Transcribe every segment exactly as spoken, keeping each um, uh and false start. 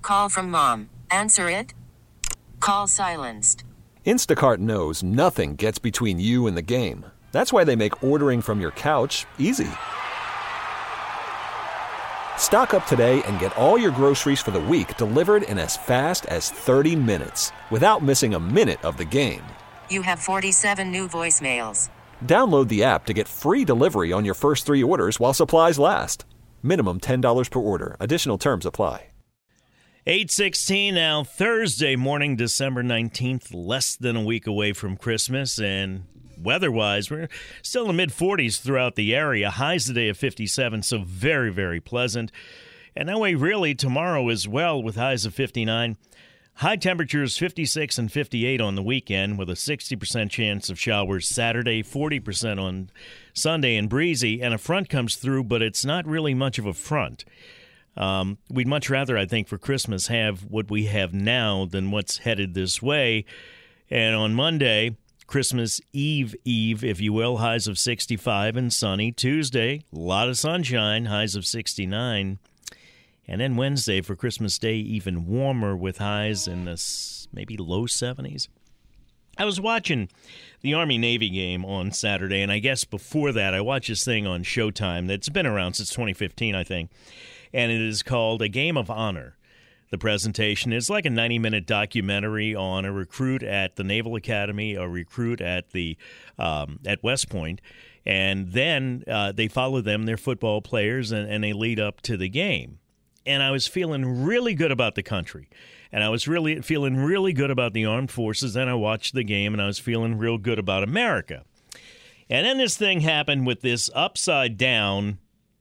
Call from mom. Answer it. Call silenced. Instacart knows nothing gets between you and the game. That's why they make ordering from your couch easy. Stock up today and get all your groceries for the week delivered in as fast as thirty minutes without missing a minute of the game. You have forty-seven new voicemails. Download the app to get free delivery on your first three orders while supplies last. Minimum ten dollars per order. Additional terms apply. eight sixteen now, Thursday morning, December nineteenth, less than a week away from Christmas, and weather-wise, we're still in the mid-forties throughout the area. Highs today of fifty-seven, so very, very pleasant. And that way, really, tomorrow as well with highs of fifty-nine. High temperatures fifty-six and fifty-eight on the weekend with a sixty percent chance of showers Saturday, forty percent on Sunday and breezy. And a front comes through, but it's not really much of a front. Um, we'd much rather, I think, for Christmas have what we have now than what's headed this way. And on Monday, Christmas Eve Eve, if you will, highs of sixty-five and sunny. Tuesday, a lot of sunshine, highs of sixty-nine. And then Wednesday for Christmas Day, even warmer with highs in the maybe low seventies. I was watching the Army-Navy game on Saturday, and I guess before that I watched this thing on Showtime that's been around since twenty fifteen, I think. And it is called A Game of Honor. The presentation is like a ninety-minute documentary on a recruit at the Naval Academy, a recruit at the um, at West Point, and then uh, they follow them, their football players, and, and they lead up to the game. And I was feeling really good about the country, and I was really feeling really good about the armed forces. Then I watched the game, and I was feeling real good about America. And then this thing happened with this upside-down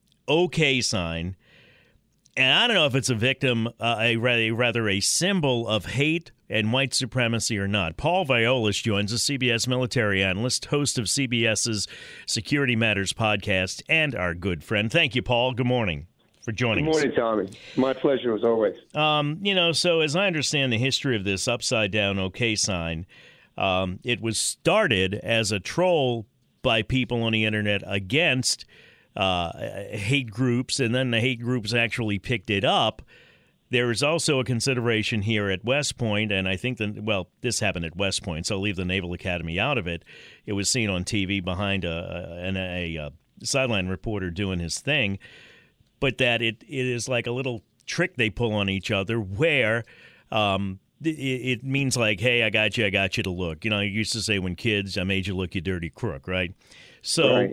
OK sign. And I don't know if it's a victim, uh, a rather, rather a symbol of hate and white supremacy or not. Paul Viollis joins us, C B S military analyst, host of CBS's Security Matters podcast, and our good friend. Thank you, Paul. Good morning for joining us. Good morning, us. Tommy. My pleasure, as always. Um, you know, so as I understand the history of this upside-down OK sign, um, it was started as a troll by people on the internet against Uh, hate groups, and then the hate groups actually picked it up. There is also a consideration here at West Point, and I think that, well, this happened at West Point, so I'll leave the Naval Academy out of it. It was seen on T V behind a, a, a, a sideline reporter doing his thing, but that it, it is like a little trick they pull on each other where um, it, it means like, hey, I got you, I got you to look. You know, I used to say when kids, I made you look, you dirty crook, right? So. Right.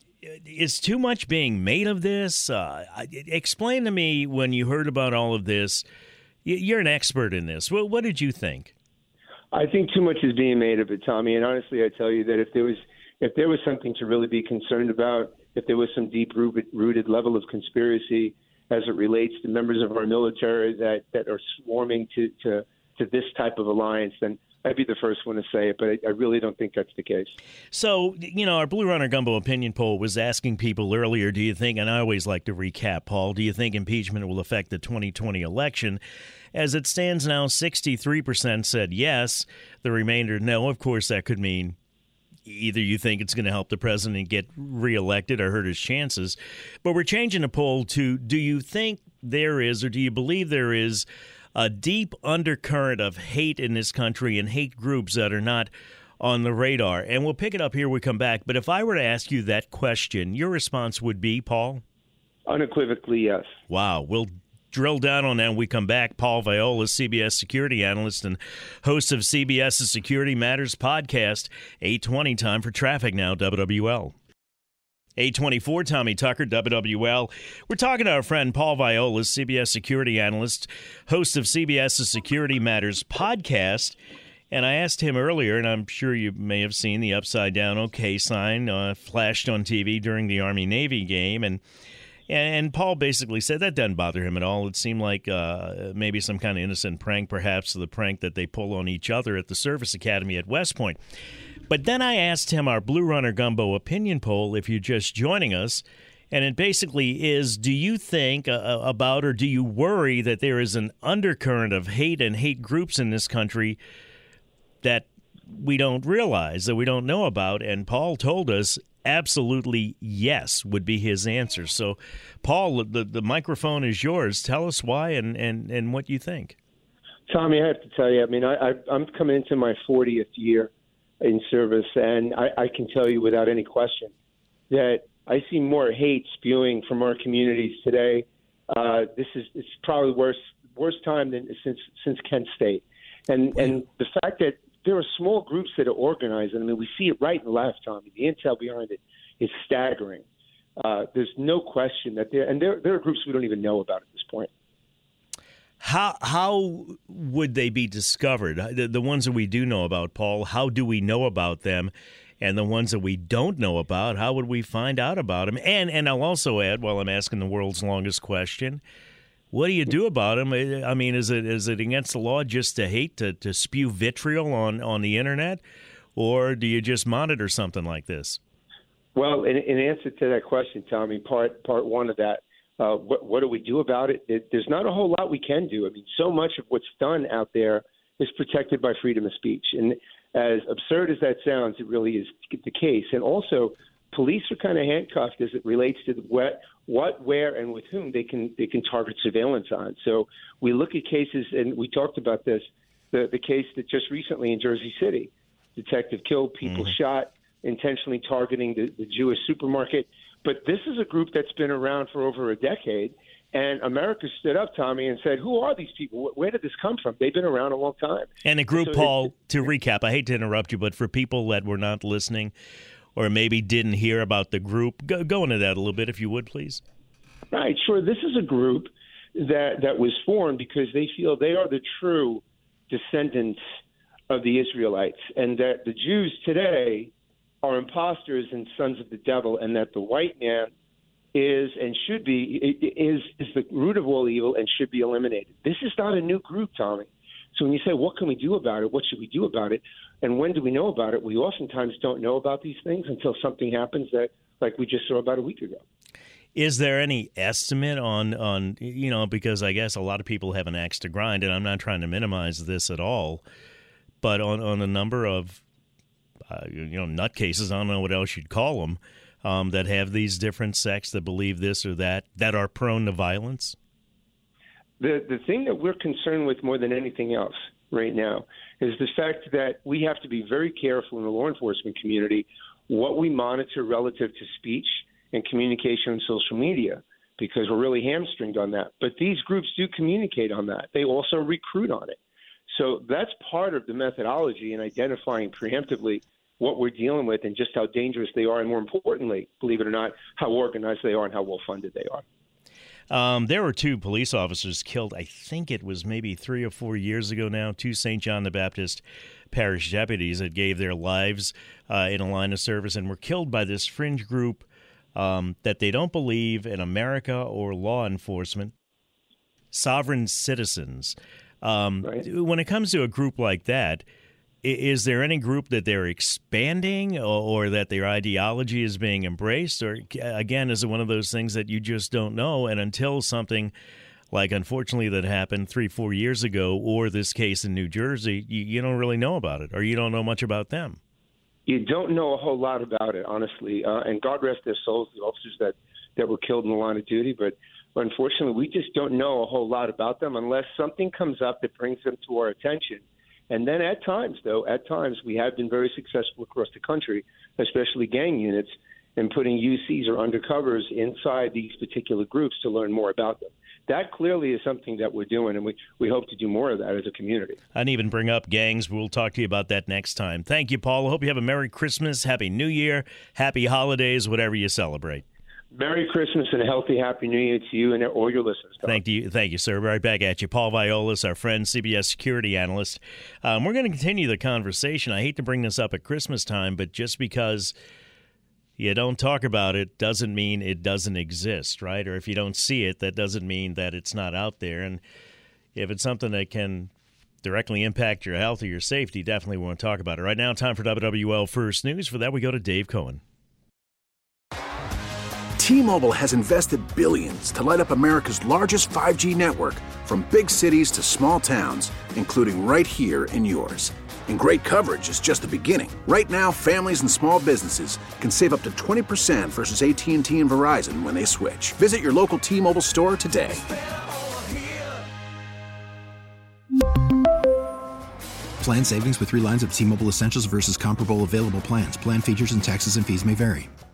Is too much being made of this? Uh, explain to me when you heard about all of this. You're an expert in this. What, what did you think? I think too much is being made of it, Tommy. And honestly, I tell you that if there was if there was something to really be concerned about, if there was some deep-rooted rooted level of conspiracy as it relates to members of our military that, that are swarming to, to, to this type of alliance, then I'd be the first one to say it, but I, I really don't think that's the case. So, you know, our Blue Runner Gumbo opinion poll was asking people earlier, do you think, and I always like to recap, Paul, do you think impeachment will affect the twenty twenty election? As it stands now, sixty-three percent said yes. The remainder, no. Of course, that could mean either you think it's going to help the president get reelected or hurt his chances. But we're changing the poll to, do you think there is, or do you believe there is, a deep undercurrent of hate in this country and hate groups that are not on the radar? And we'll pick it up here when we come back. But if I were to ask you that question, your response would be, Paul? Unequivocally, yes. Wow. We'll drill down on that when we come back. Paul Viollis, C B S security analyst and host of CBS's Security Matters podcast. eight twenty, time for traffic now, W W L. eight twenty-four, Tommy Tucker, W W L. We're talking to our friend Paul Viollis, C B S security analyst, host of CBS's Security Matters podcast. And I asked him earlier, and I'm sure you may have seen the upside-down OK sign uh, flashed on T V during the Army-Navy game. And and Paul basically said that doesn't bother him at all. It seemed like uh, maybe some kind of innocent prank, perhaps the prank that they pull on each other at the Service Academy at West Point. But then I asked him our Blue Runner Gumbo opinion poll, if you're just joining us, and it basically is, do you think uh, about or do you worry that there is an undercurrent of hate and hate groups in this country that we don't realize, that we don't know about? And Paul told us absolutely yes would be his answer. So, Paul, the, the microphone is yours. Tell us why and, and, and what you think. Tommy, I have to tell you, I mean, I, I, I'm coming into my fortieth year in service, and I, I can tell you without any question that I see more hate spewing from our communities today. Uh, this is it's probably the worst worst time than since since Kent State, and and the fact that there are small groups that are organized. I mean, we see it right and left, Tommy. The intel behind it is staggering. Uh, there's no question that there and there there are groups we don't even know about at this point. How how would they be discovered? The, the ones that we do know about, Paul, how do we know about them? And the ones that we don't know about, how would we find out about them? And and I'll also add, while I'm asking the world's longest question, what do you do about them? I mean, is it is it against the law just to hate, to, to spew vitriol on, on the Internet? Or do you just monitor something like this? Well, in, in answer to that question, Tommy, part part one of that, Uh, what, what do we do about it? it? There's not a whole lot we can do. I mean, so much of what's done out there is protected by freedom of speech. And as absurd as that sounds, it really is the case. And also, police are kind of handcuffed as it relates to what, what, where, and with whom they can they can target surveillance on. So we look at cases, and we talked about this, the, the case that just recently in Jersey City, detective killed people, mm-hmm. shot, intentionally targeting the, the Jewish supermarket. But this is a group that's been around for over a decade, and America stood up, Tommy, and said, who are these people? Where did this come from? They've been around a long time. And a group, so Paul, it, to recap, I hate to interrupt you, but for people that were not listening or maybe didn't hear about the group, go, go into that a little bit, if you would, please. Right, sure. This is a group that, that was formed because they feel they are the true descendants of the Israelites, and that the Jews today are imposters and sons of the devil, and that the white man is and should be is is the root of all evil and should be eliminated. This is not a new group, Tommy. So when you say, what can we do about it? What should we do about it? And when do we know about it? We oftentimes don't know about these things until something happens that, like we just saw about a week ago. Is there any estimate on, on you know, because I guess a lot of people have an axe to grind, and I'm not trying to minimize this at all, but on, on the number of Uh, you know, nutcases, I don't know what else you'd call them, um, that have these different sects, that believe this or that, that are prone to violence? The the thing that we're concerned with more than anything else right now is the fact that we have to be very careful in the law enforcement community what we monitor relative to speech and communication on social media, because we're really hamstringed on that. But these groups do communicate on that. They also recruit on it. So that's part of the methodology in identifying preemptively what we're dealing with and just how dangerous they are, and more importantly, believe it or not, how organized they are and how well-funded they are. Um, there were two police officers killed, I think it was maybe three or four years ago now, two Saint John the Baptist parish deputies that gave their lives uh, in a line of service and were killed by this fringe group um, that they don't believe in America or law enforcement, sovereign citizens. Um, right. When it comes to a group like that, is there any group that they're expanding, or, or that their ideology is being embraced? Or, again, is it one of those things that you just don't know? And until something like, unfortunately, that happened three, four years ago, or this case in New Jersey, you, you don't really know about it, or you don't know much about them. You don't know a whole lot about it, honestly. Uh, and God rest their souls, the officers that, that were killed in the line of duty. But unfortunately, we just don't know a whole lot about them unless something comes up that brings them to our attention. And then at times, though, at times we have been very successful across the country, especially gang units, in putting U Cs or undercovers inside these particular groups to learn more about them. That clearly is something that we're doing, and we, we hope to do more of that as a community. I didn't even bring up gangs. We'll talk to you about that next time. Thank you, Paul. I hope you have a Merry Christmas, Happy New Year, Happy Holidays, whatever you celebrate. Merry Christmas and a healthy Happy New Year to you and all your listeners. Tom. Thank you, thank you, sir. Right back at you. Paul Violas, our friend, C B S security analyst. Um, we're going to continue the conversation. I hate to bring this up at Christmas time, but just because you don't talk about it doesn't mean it doesn't exist, right? Or if you don't see it, that doesn't mean that it's not out there. And if it's something that can directly impact your health or your safety, definitely want to talk about it. Right now, time for W W L First News. For that, we go to Dave Cohen. T-Mobile has invested billions to light up America's largest five G network, from big cities to small towns, including right here in yours. And great coverage is just the beginning. Right now, families and small businesses can save up to twenty percent versus A T and T and Verizon when they switch. Visit your local T-Mobile store today. Plan savings with three lines of T-Mobile Essentials versus comparable available plans. Plan features and taxes and fees may vary.